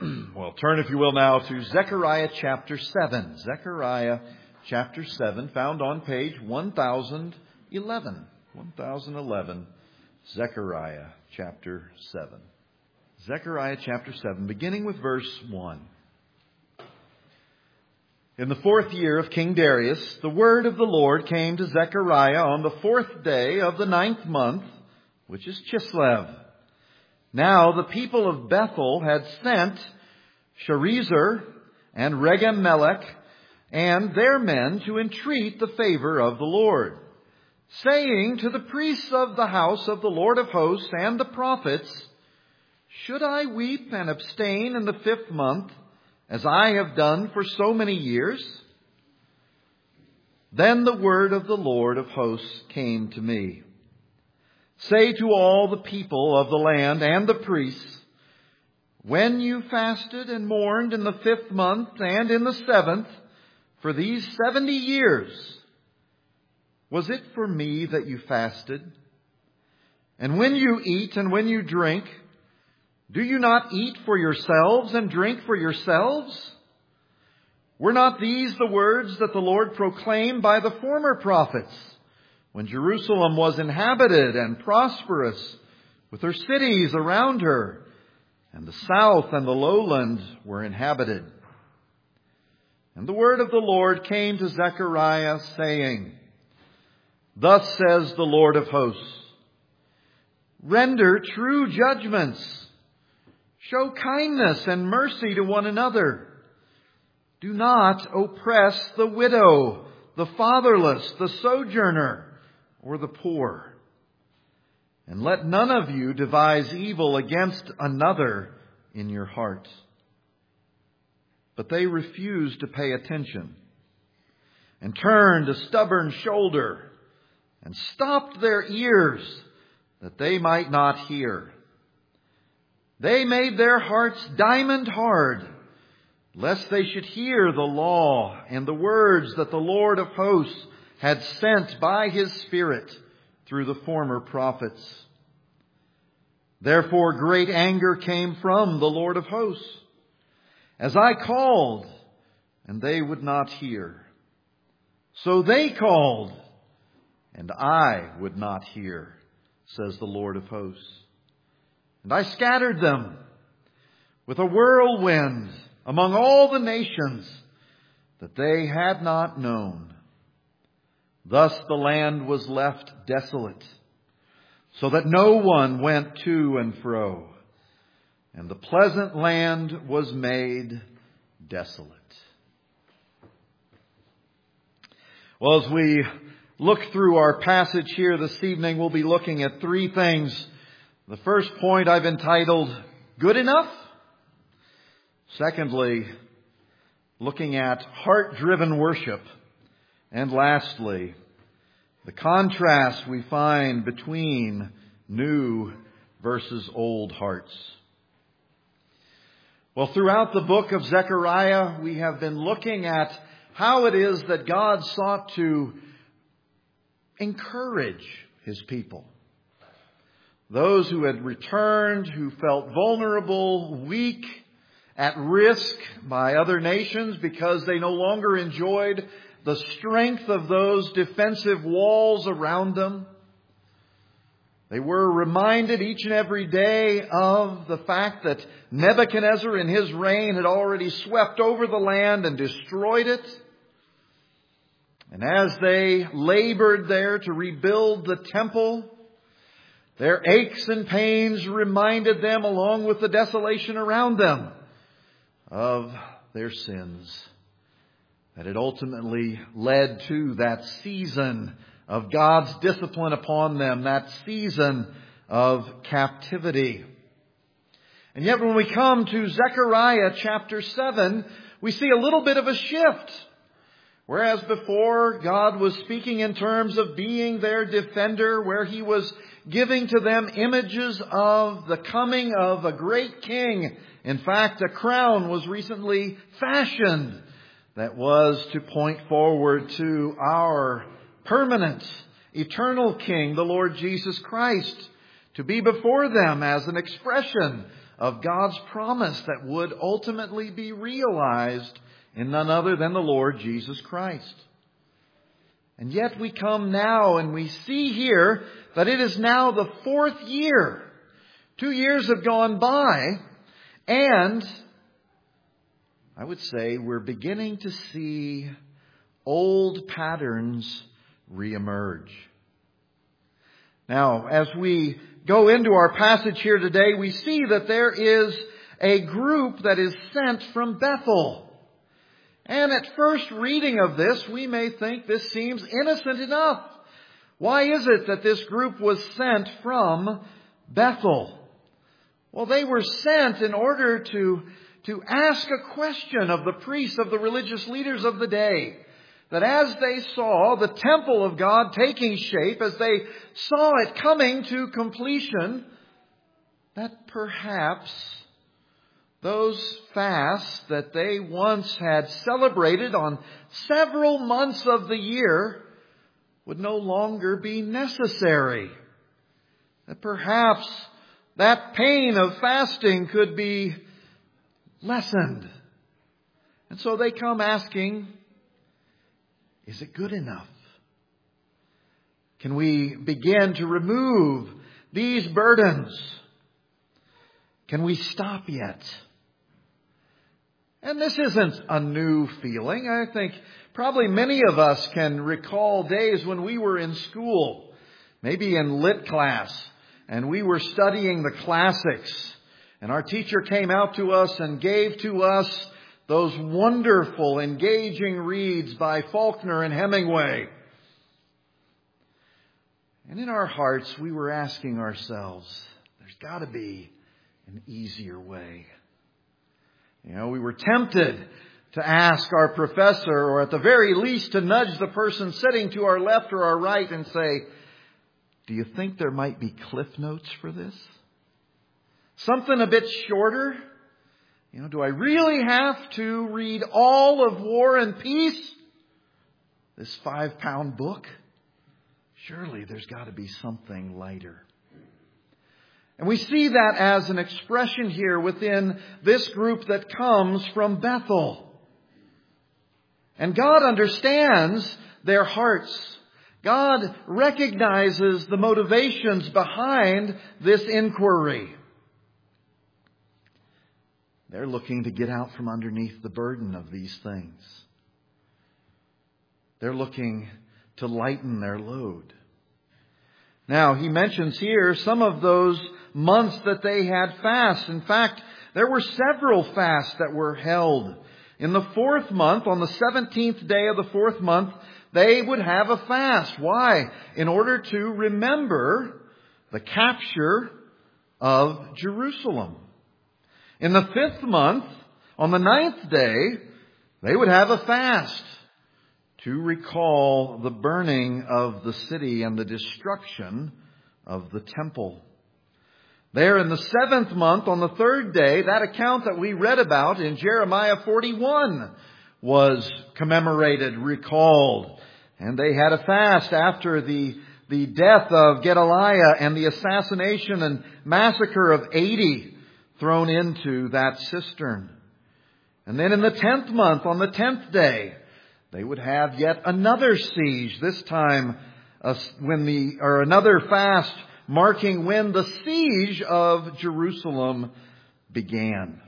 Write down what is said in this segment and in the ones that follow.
Well, turn, if you will, now to Zechariah chapter 7. Zechariah chapter 7, found on page 1011. 1011, Zechariah chapter 7. Zechariah chapter 7, beginning with verse 1. In the 4th year of King Darius, the word of the Lord came to Zechariah on the 4th day of the 9th month, which is Chislev. Now the people of Bethel had sent Sharezer and Regem-melech and their men to entreat the favor of the Lord, saying to the priests of the house of the Lord of hosts and the prophets, "Should I weep and abstain in the 5th month, as I have done for so many years?" Then the word of the Lord of hosts came to me. "Say to all the people of the land and the priests, when you fasted and mourned in the 5th month and in the 7th, for these 70 years, was it for me that you fasted? And when you eat and when you drink, do you not eat for yourselves and drink for yourselves? Were not these the words that the Lord proclaimed by the former prophets, when Jerusalem was inhabited and prosperous, with her cities around her, and the south and the lowland were inhabited?" And the word of the Lord came to Zechariah, saying, "Thus says the Lord of hosts, render true judgments, show kindness and mercy to one another. Do not oppress the widow, the fatherless, the sojourner, or the poor. And let none of you devise evil against another in your heart." But they refused to pay attention, and turned a stubborn shoulder, and stopped their ears, that they might not hear. They made their hearts diamond hard, lest they should hear the law and the words that the Lord of hosts had sent by His Spirit through the former prophets. Therefore great anger came from the Lord of hosts, as I called, and they would not hear. So they called, and I would not hear, says the Lord of hosts. And I scattered them with a whirlwind among all the nations that they had not known. Thus the land was left desolate, so that no one went to and fro, and the pleasant land was made desolate. Well, as we look through our passage here this evening, we'll be looking at 3 things. The first point I've entitled, Good Enough. Secondly, looking at heart-driven worship. And lastly, the contrast we find between new versus old hearts. Well, throughout the book of Zechariah, we have been looking at how it is that God sought to encourage His people. Those who had returned, who felt vulnerable, weak, at risk by other nations because they no longer enjoyed the strength of those defensive walls around them. They were reminded each and every day of the fact that Nebuchadnezzar in his reign had already swept over the land and destroyed it. And as they labored there to rebuild the temple, their aches and pains reminded them, along with the desolation around them, of their sins that had ultimately led to that season of God's discipline upon them, that season of captivity. And yet when we come to Zechariah chapter 7, we see a little bit of a shift. Whereas before God was speaking in terms of being their defender, where He was giving to them images of the coming of a great king. In fact, a crown was recently fashioned that was to point forward to our permanent, eternal King, the Lord Jesus Christ, to be before them as an expression of God's promise that would ultimately be realized in none other than the Lord Jesus Christ. And yet we come now and we see here that it is now the 4th year. 2 years have gone by, and I would say we're beginning to see old patterns reemerge. Now, as we go into our passage here today, we see that there is a group that is sent from Bethel. And at first reading of this, we may think this seems innocent enough. Why is it that this group was sent from Bethel? Well, they were sent in order to ask a question of the priests, of the religious leaders of the day. That as they saw the temple of God taking shape, as they saw it coming to completion, that perhaps those fasts that they once had celebrated on several months of the year would no longer be necessary. That perhaps that pain of fasting could be lessened. And so they come asking, is it good enough? Can we begin to remove these burdens? Can we stop yet? And this isn't a new feeling. I think probably many of us can recall days when we were in school, maybe in lit class, and we were studying the classics. And our teacher came out to us and gave to us those wonderful, engaging reads by Faulkner and Hemingway. And in our hearts, we were asking ourselves, there's got to be an easier way. We were tempted to ask our professor, or at the very least to nudge the person sitting to our left or our right and say, do you think there might be cliff notes for this? Something a bit shorter? Do I really have to read all of War and Peace? This 5-pound book? Surely there's got to be something lighter. And we see that as an expression here within this group that comes from Bethel. And God understands their hearts. God recognizes the motivations behind this inquiry. They're looking to get out from underneath the burden of these things. They're looking to lighten their load. Now, he mentions here some of those months that they had fasts. In fact, there were several fasts that were held. In the 4th month, on the 17th day of the 4th month, they would have a fast. Why? In order to remember the capture of Jerusalem. In the 5th month, on the 9th day, they would have a fast to recall the burning of the city and the destruction of the temple. There in the 7th month, on the 3rd day, that account that we read about in Jeremiah 41 was commemorated, recalled. And they had a fast after the death of Gedaliah and the assassination and massacre of 80 thrown into that cistern. And then in the 10th month, on the 10th day, they would have yet another siege, this time another fast marking when the siege of Jerusalem began.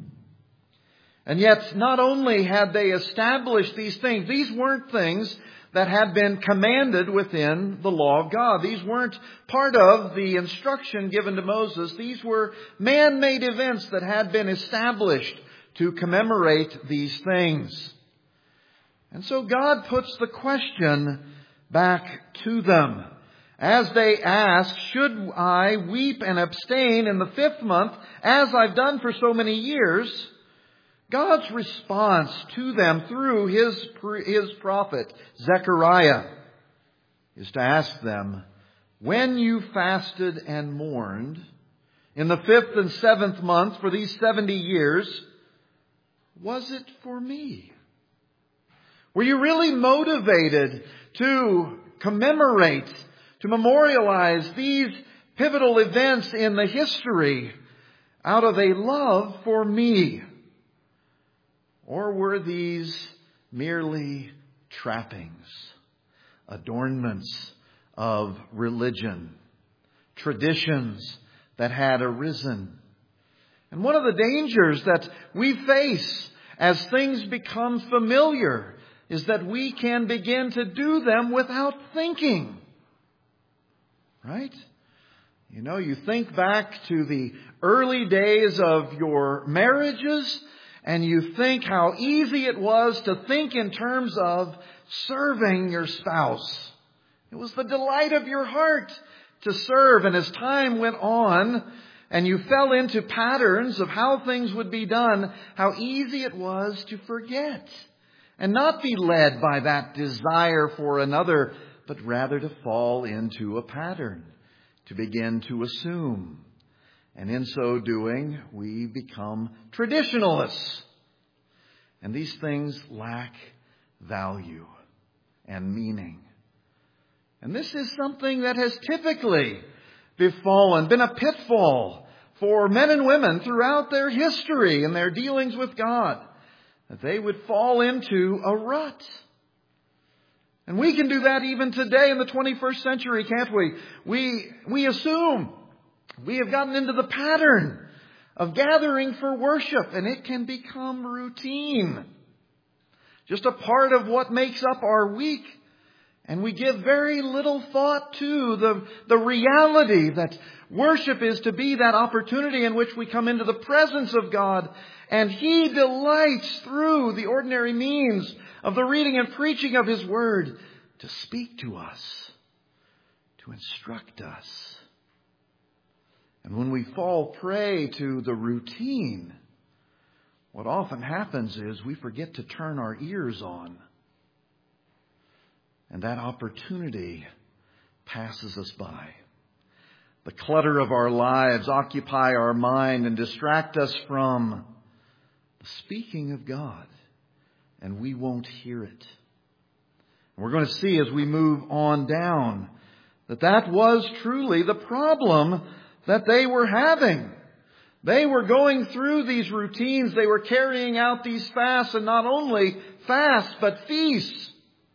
And yet, not only had they established these things, these weren't things that had been commanded within the law of God. These weren't part of the instruction given to Moses. These were man-made events that had been established to commemorate these things. And so God puts the question back to them. As they ask, should I weep and abstain in the 5th month, as I've done for so many years? God's response to them through his prophet, Zechariah, is to ask them, when you fasted and mourned in the 5th and 7th month for these 70 years, was it for me? Were you really motivated to commemorate, to memorialize these pivotal events in the history out of a love for me? Or were these merely trappings, adornments of religion, traditions that had arisen? And one of the dangers that we face as things become familiar is that we can begin to do them without thinking. Right? You know, you think back to the early days of your marriages and you think how easy it was to think in terms of serving your spouse. It was the delight of your heart to serve. And as time went on and you fell into patterns of how things would be done, how easy it was to forget and not be led by that desire for another, but rather to fall into a pattern, to begin to assume. And in so doing, we become traditionalists. And these things lack value and meaning. And this is something that has typically been a pitfall for men and women throughout their history and their dealings with God, that they would fall into a rut. And we can do that even today in the 21st century, can't we? We assume we have gotten into the pattern of gathering for worship, and it can become routine. Just a part of what makes up our week. And we give very little thought to the reality that worship is to be that opportunity in which we come into the presence of God. And He delights through the ordinary means of the reading and preaching of His Word to speak to us, to instruct us. And when we fall prey to the routine, what often happens is we forget to turn our ears on. And that opportunity passes us by. The clutter of our lives occupy our mind and distract us from the speaking of God. And we won't hear it. And we're going to see as we move on down that was truly the problem that they were having. They were going through these routines. They were carrying out these fasts, and not only fasts, but feasts.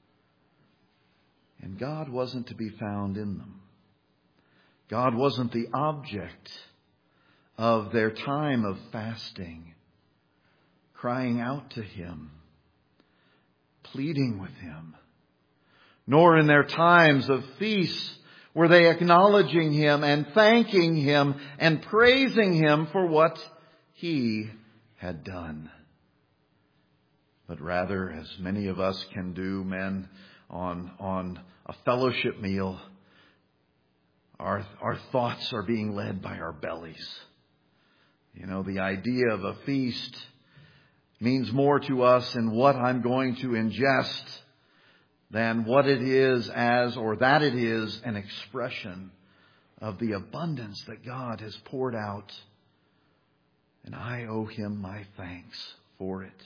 And God wasn't to be found in them. God wasn't the object of their time of fasting, crying out to Him, pleading with Him. Nor in their times of feasts were they acknowledging Him and thanking Him and praising Him for what He had done. But rather, as many of us can do, men, on a fellowship meal, our thoughts are being led by our bellies. You know, the idea of a feast means more to us in what I'm going to ingest than what it is that it is an expression of the abundance that God has poured out. And I owe Him my thanks for it.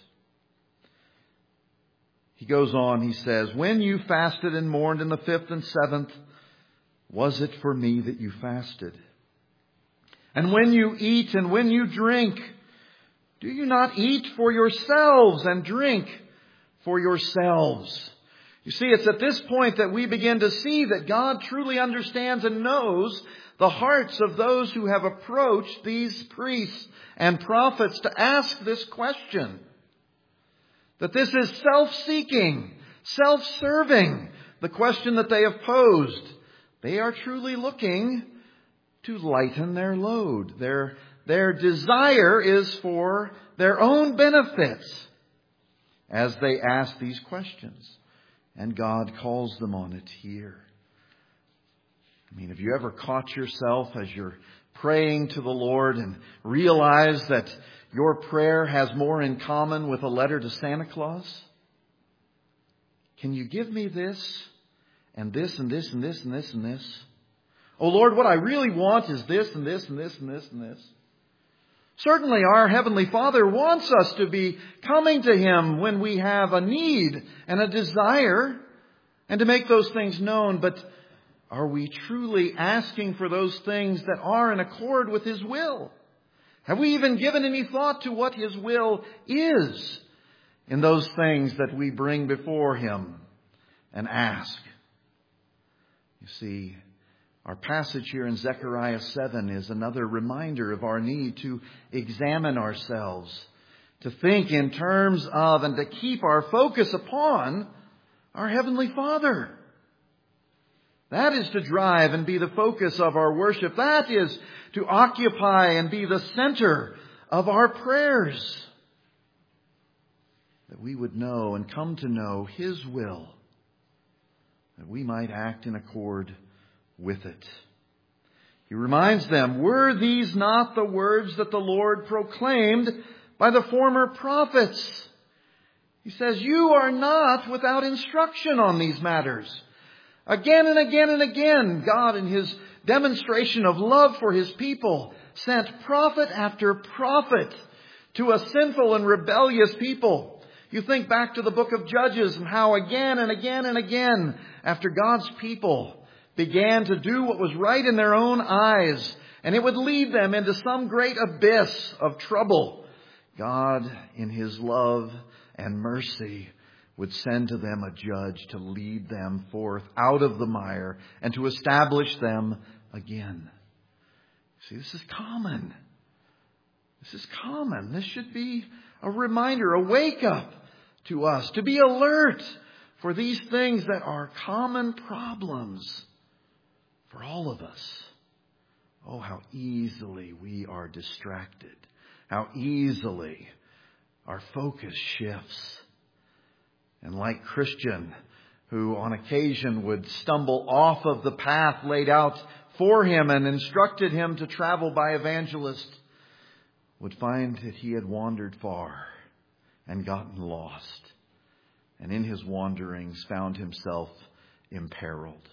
He goes on, he says, when you fasted and mourned in the 5th and 7th, was it for me that you fasted? And when you eat and when you drink, do you not eat for yourselves and drink for yourselves? You see, it's at this point that we begin to see that God truly understands and knows the hearts of those who have approached these priests and prophets to ask this question. That this is self-seeking, self-serving, the question that they have posed. They are truly looking to lighten their load. Their desire is for their own benefits as they ask these questions. And God calls them on it here. I mean, have you ever caught yourself as you're praying to the Lord and realize that your prayer has more in common with a letter to Santa Claus? Can you give me this and this and this and this and this and this? Oh Lord, what I really want is this and this and this and this and this. Certainly our Heavenly Father wants us to be coming to Him when we have a need and a desire and to make those things known. But are we truly asking for those things that are in accord with His will? Have we even given any thought to what His will is in those things that we bring before Him and ask? You see, our passage here in Zechariah 7 is another reminder of our need to examine ourselves, to think in terms of and to keep our focus upon our Heavenly Father. That is to drive and be the focus of our worship. That is to occupy and be the center of our prayers. That we would know and come to know His will, that we might act in accord with it. He reminds them, were these not the words that the Lord proclaimed by the former prophets? He says, you are not without instruction on these matters. Again and again and again, God, in His demonstration of love for His people, sent prophet after prophet to a sinful and rebellious people. You think back to the book of Judges and how again and again and again, after God's people began to do what was right in their own eyes, and it would lead them into some great abyss of trouble, God, in His love and mercy, would send to them a judge to lead them forth out of the mire and to establish them again. See, this is common. This is common. This should be a reminder, a wake-up to us, to be alert for these things that are common problems for all of us. Oh, how easily we are distracted. How easily our focus shifts. And like Christian, who on occasion would stumble off of the path laid out for him and instructed him to travel by evangelist, would find that he had wandered far and gotten lost, and in his wanderings found himself imperiled.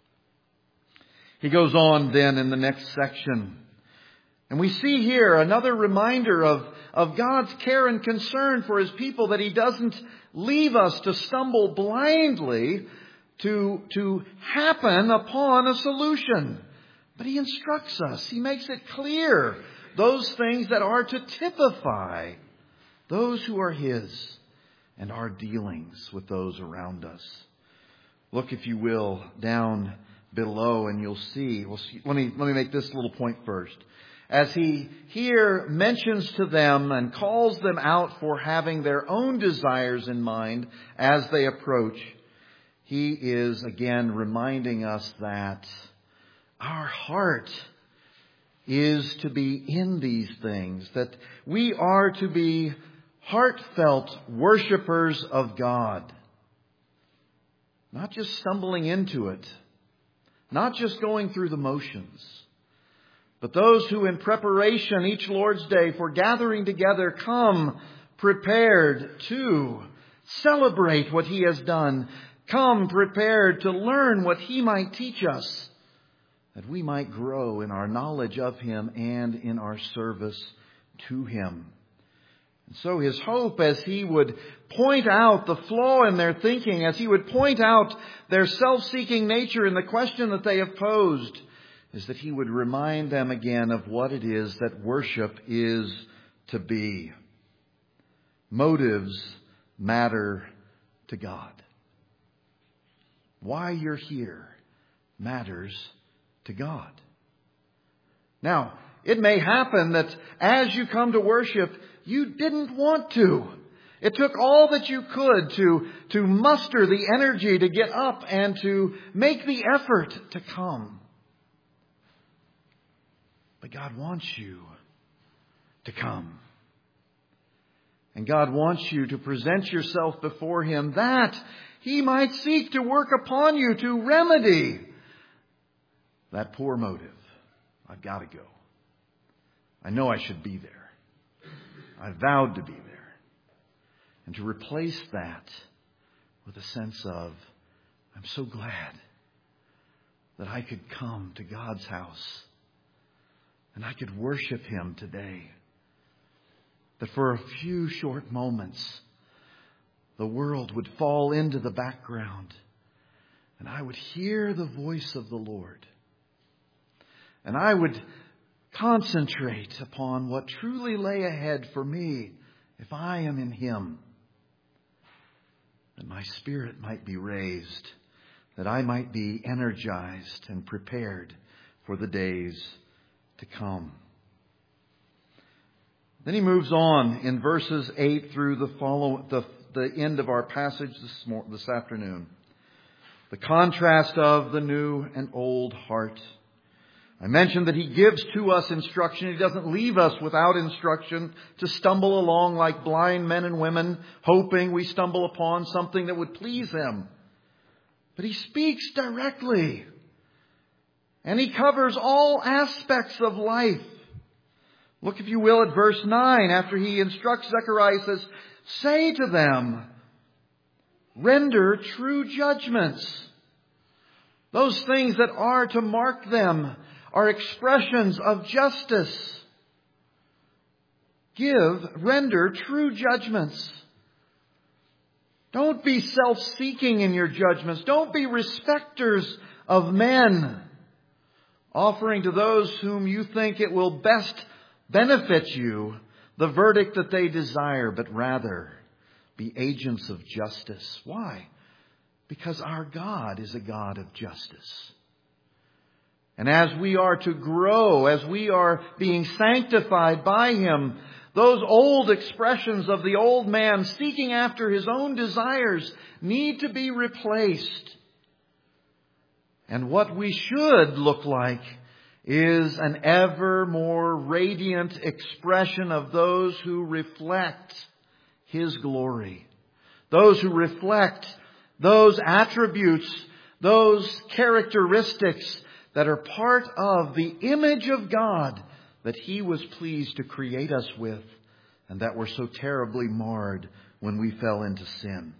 He goes on then in the next section, and we see here another reminder of God's care and concern for His people, that He doesn't leave us to stumble blindly to happen upon a solution. But He instructs us. He makes it clear those things that are to typify those who are His and our dealings with those around us. Look, if you will, down below and you'll see. Let me make this little point first. As He here mentions to them and calls them out for having their own desires in mind as they approach, He is again reminding us that our heart is to be in these things, that we are to be heartfelt worshipers of God. Not just stumbling into it, not just going through the motions, but those who in preparation each Lord's Day for gathering together come prepared to celebrate what He has done, come prepared to learn what He might teach us, that we might grow in our knowledge of Him and in our service to Him. And so His hope, as He would point out the flaw in their thinking, as He would point out their self-seeking nature in the question that they have posed, is that He would remind them again of what it is that worship is to be. Motives matter to God. Why you're here matters to God. Now, it may happen that as you come to worship, you didn't want to. It took all that you could to muster the energy to get up and to make the effort to come. But God wants you to come. And God wants you to present yourself before Him, that He might seek to work upon you to remedy that poor motive. I've got to go. I know I should be there. I vowed to be there. And to replace that with a sense of, I'm so glad that I could come to God's house and I could worship Him today. That for a few short moments, the world would fall into the background and I would hear the voice of the Lord. And I would concentrate upon what truly lay ahead for me if I am in Him, that my spirit might be raised, that I might be energized and prepared for the days to come. Then he moves on in verses 8 through the end of our passage this afternoon. The contrast of the new and old heart. I mentioned that he gives to us instruction. He doesn't leave us without instruction to stumble along like blind men and women, hoping we stumble upon something that would please him. But he speaks directly. And he covers all aspects of life. Look, if you will, at verse 9. After he instructs Zechariah, he says, say to them, render true judgments. Those things that are to mark them are expressions of justice. Render true judgments. Don't be self-seeking in your judgments. Don't be respecters of men, offering to those whom you think it will best benefit you the verdict that they desire, but rather be agents of justice. Why? Because our God is a God of justice. And as we are to grow, as we are being sanctified by Him, those old expressions of the old man seeking after his own desires need to be replaced. And what we should look like is an ever more radiant expression of those who reflect His glory. Those who reflect those attributes, those characteristics that are part of the image of God that He was pleased to create us with, and that were so terribly marred when we fell into sin.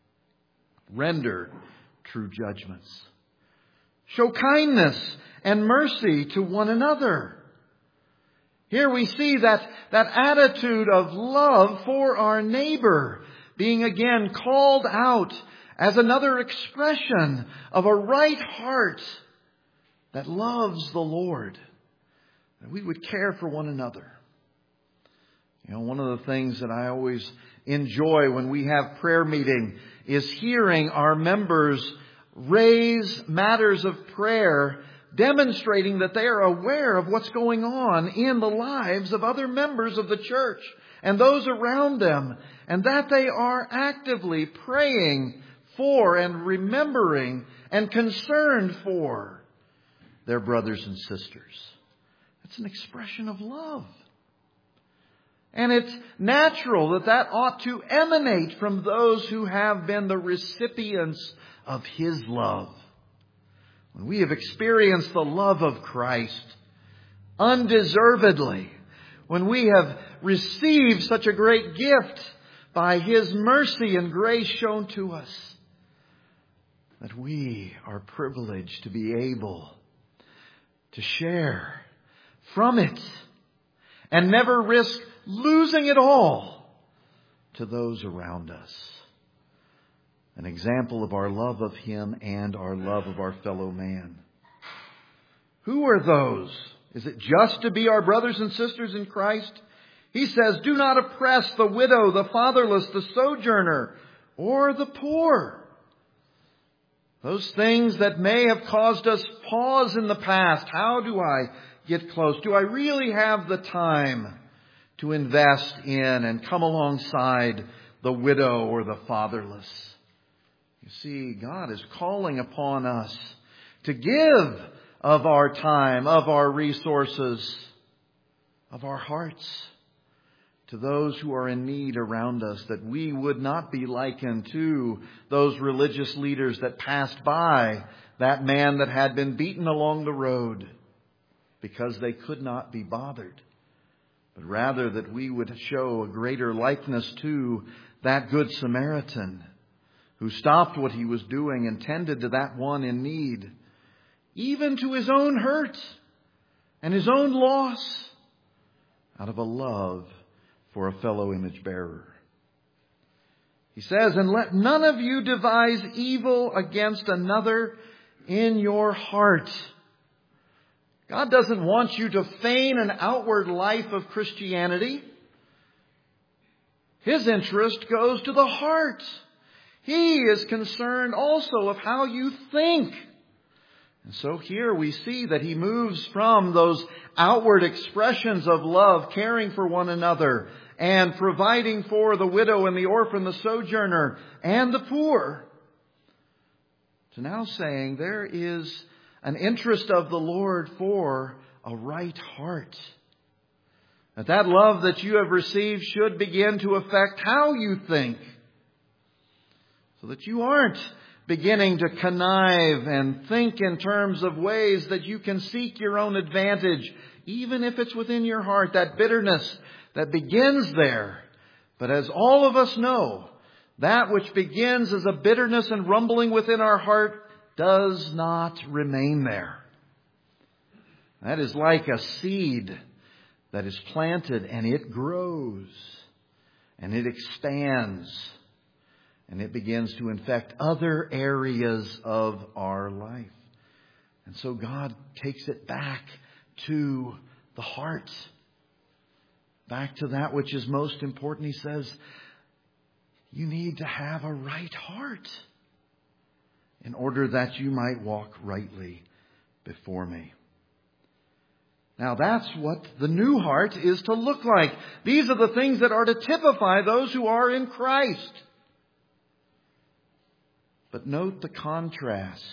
Render true judgments. Show kindness and mercy to one another. Here we see that attitude of love for our neighbor being again called out as another expression of a right heart that loves the Lord. That we would care for one another. You know, one of the things that I always enjoy when we have prayer meeting is hearing our members raise matters of prayer, demonstrating that they are aware of what's going on in the lives of other members of the church and those around them, and that they are actively praying for and remembering and concerned for their brothers and sisters. It's an expression of love. And it's natural that ought to emanate from those who have been the recipients of His love. When we have experienced the love of Christ undeservedly, when we have received such a great gift by His mercy and grace shown to us, that we are privileged to be able to share from it and never risk losing it all to those around us. An example of our love of Him and our love of our fellow man. Who are those? Is it just to be our brothers and sisters in Christ? He says, do not oppress the widow, the fatherless, the sojourner, or the poor. Those things that may have caused us pause in the past. How do I get close? Do I really have the time to invest in and come alongside the widow or the fatherless? You see, God is calling upon us to give of our time, of our resources, of our hearts to those who are in need around us, that we would not be likened to those religious leaders that passed by that man that had been beaten along the road because they could not be bothered. But rather that we would show a greater likeness to that Good Samaritan who stopped what he was doing and tended to that one in need, even to his own hurt and his own loss, out of a love for a fellow image bearer. He says, and let none of you devise evil against another in your heart. God doesn't want you to feign an outward life of Christianity. His interest goes to the heart. He is concerned also of how you think. And so here we see that He moves from those outward expressions of love, caring for one another, and providing for the widow and the orphan, the sojourner, and the poor, to now saying there is an interest of the Lord for a right heart. That love that you have received should begin to affect how you think, so that you aren't beginning to connive and think in terms of ways that you can seek your own advantage, even if it's within your heart, that bitterness that begins there. But as all of us know, that which begins as a bitterness and rumbling within our heart does not remain there. That is like a seed that is planted, and it grows and it expands and it begins to infect other areas of our life. And so God takes it back to the heart, back to that which is most important. He says, you need to have a right heart in order that you might walk rightly before me. Now that's what the new heart is to look like. These are the things that are to typify those who are in Christ. But note the contrast.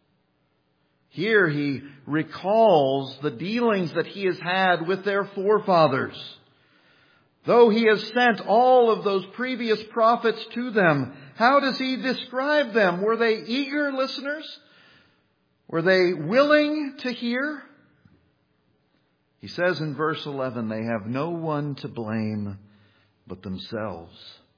Here he recalls the dealings that he has had with their forefathers. Though he has sent all of those previous prophets to them, how does he describe them? Were they eager listeners? Were they willing to hear? He says in verse 11, they have no one to blame but themselves.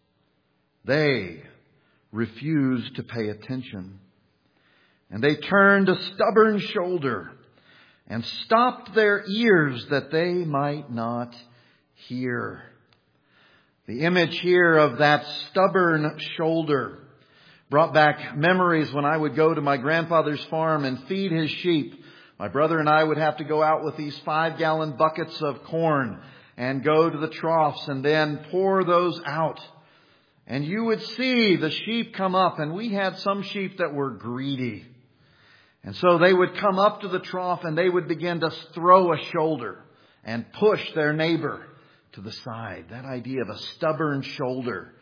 They refused to pay attention. And they turned a stubborn shoulder and stopped their ears that they might not hear. The image here of that stubborn shoulder brought back memories when I would go to my grandfather's farm and feed his sheep. My brother and I would have to go out with these 5-gallon buckets of corn and go to the troughs and then pour those out. And you would see the sheep come up, and we had some sheep that were greedy. And so they would come up to the trough and they would begin to throw a shoulder and push their neighbor to the side. That idea of a stubborn shoulder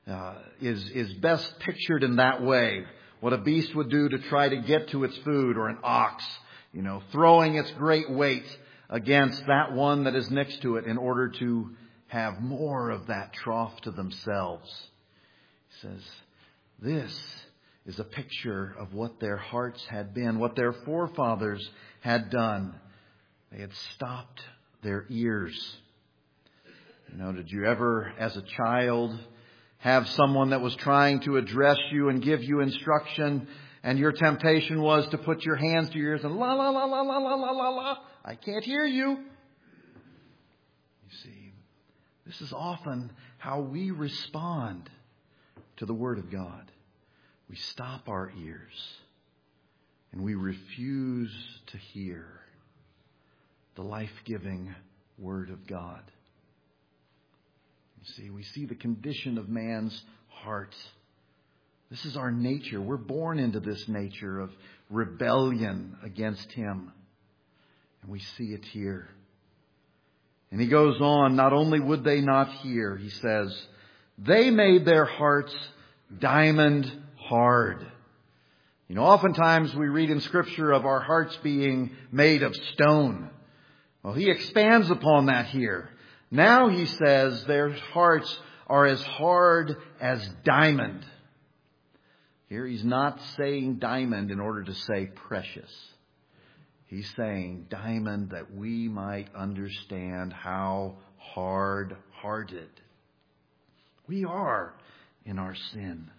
is best pictured in that way. What a beast would do to try to get to its food, or an ox, throwing its great weight against that one that is next to it in order to have more of that trough to themselves. He says, this is a picture of what their hearts had been, what their forefathers had done. They had stopped their ears. Did you ever, as a child, have someone that was trying to address you and give you instruction, and your temptation was to put your hands to your ears and la la la la la la la la la, I can't hear you. You see, this is often how we respond to the Word of God. We stop our ears and we refuse to hear the life-giving Word of God. You see, we see the condition of man's heart. This is our nature. We're born into this nature of rebellion against Him. And we see it here. And he goes on, not only would they not hear, he says, they made their hearts diamond hard. Oftentimes we read in Scripture of our hearts being made of stone. Well, he expands upon that here. Now he says their hearts are as hard as diamond. Here he's not saying diamond in order to say precious. He's saying diamond that we might understand how hard-hearted we are in our sin.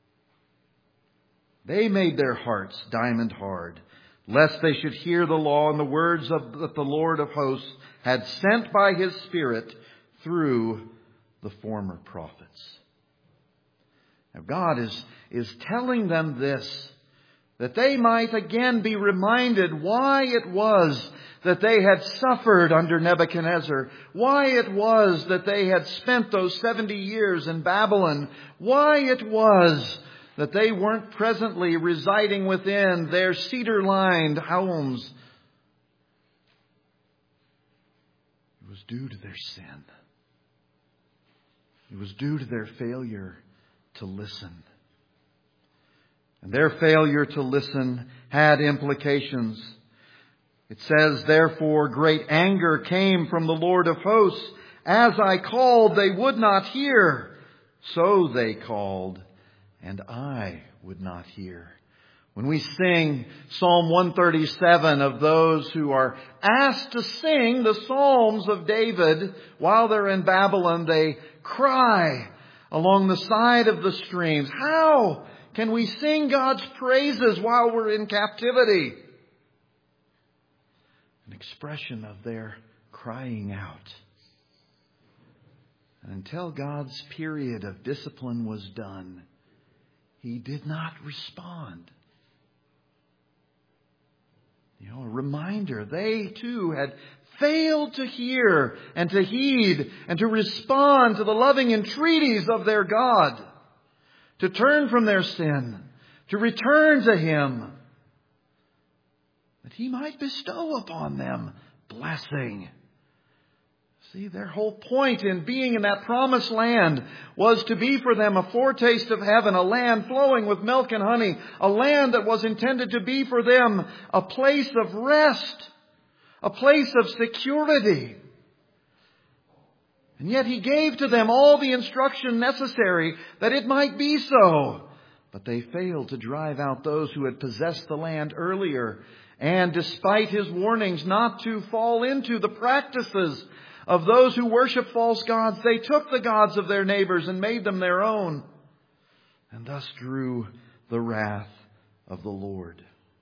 They made their hearts diamond hard, lest they should hear the law and the words that the Lord of hosts had sent by His Spirit through the former prophets. Now God is telling them this that they might again be reminded why it was that they had suffered under Nebuchadnezzar, why it was that they had spent those 70 years in Babylon, why it was that they weren't presently residing within their cedar-lined homes. It was due to their sin. It was due to their failure to listen. And their failure to listen had implications. It says, therefore, great anger came from the Lord of hosts. As I called, they would not hear. So they called, and I would not hear. When we sing Psalm 137 of those who are asked to sing the Psalms of David while they're in Babylon, they cry along the side of the streams. How can we sing God's praises while we're in captivity? An expression of their crying out. And until God's period of discipline was done, He did not respond. A reminder, they too had failed to hear and to heed and to respond to the loving entreaties of their God, to turn from their sin, to return to Him, that He might bestow upon them blessing. See, their whole point in being in that promised land was to be for them a foretaste of heaven, a land flowing with milk and honey, a land that was intended to be for them a place of rest, a place of security. And yet He gave to them all the instruction necessary that it might be so. But they failed to drive out those who had possessed the land earlier. And despite His warnings not to fall into the practices of those who worship false gods, they took the gods of their neighbors and made them their own, and thus drew the wrath of the Lord.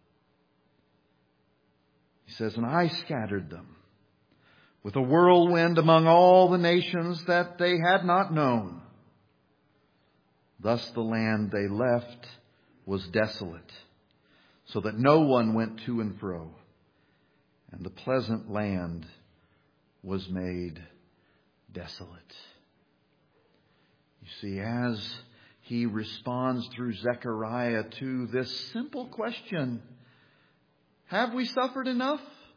He says, and I scattered them with a whirlwind among all the nations that they had not known. Thus the land they left was desolate, so that no one went to and fro, and the pleasant land was made desolate. You see, as he responds through Zechariah to this simple question, have we suffered enough?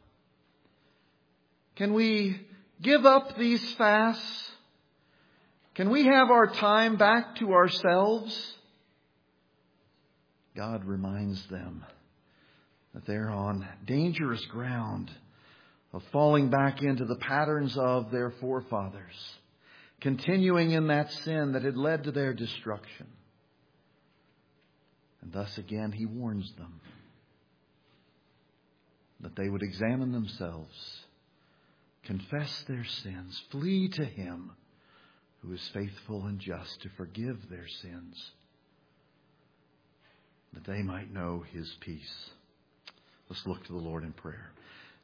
Can we give up these fasts? Can we have our time back to ourselves? God reminds them that they're on dangerous ground of falling back into the patterns of their forefathers, continuing in that sin that had led to their destruction. And thus again He warns them that they would examine themselves, confess their sins, flee to Him who is faithful and just to forgive their sins, that they might know His peace. Let's look to the Lord in prayer.